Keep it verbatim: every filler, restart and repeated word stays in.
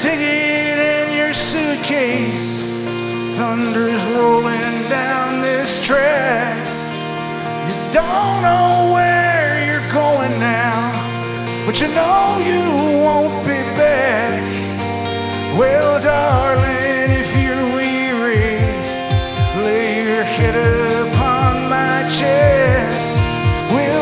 ticket in your suitcase. Thunder's rolling down this track. You don't know where you're going now, but you know you won't be back. Well, darling,